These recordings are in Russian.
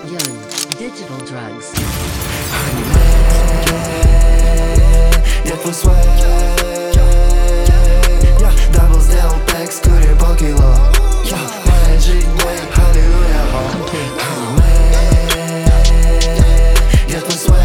Young Digital Drugs. Я твой свек. Дабл сделал пэк, скорее полкило. Моя жизнь, мой халилуя. Я твой свек.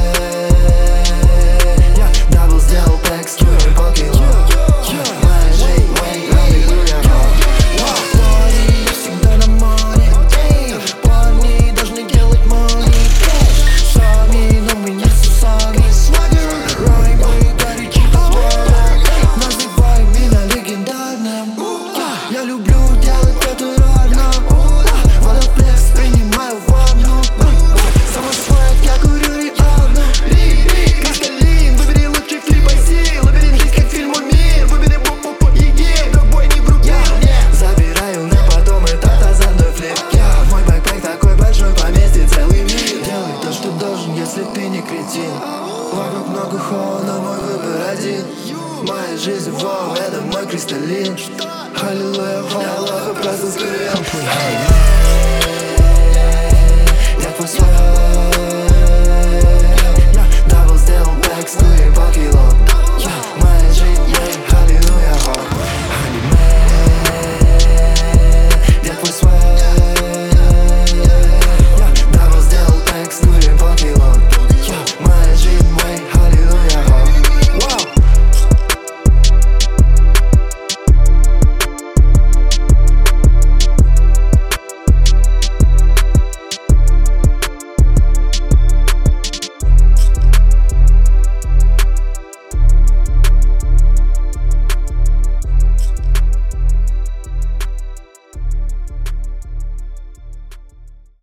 Дабл сделал пэк, скорее полкило. Моя жизнь, мой халилуя. Парни всегда на море. Парни должны делать money. Сами, но мы не сами. Раймы горячи называй меня легендарным. Я люблю делать это рано. Водоплекс принимаю ванну. Сама свет, я курю реально. Кристаллин, выбери лучший флип IC. Лабиринт здесь как фильм «Мир». Выбери по еде, другой не врубил. Забираю на потом этот азартный флип. Мой бэкпэк такой большой, поместит целый мир. Делай то, что должен, если ты не кретин. Вокруг много хола, но мой выбор один. Моя жизнь, вау, это мой кристаллин. Аллилуйя, Аллах, просто скорее. Я твой свет. Дабл сделал пэк, скорее полкило.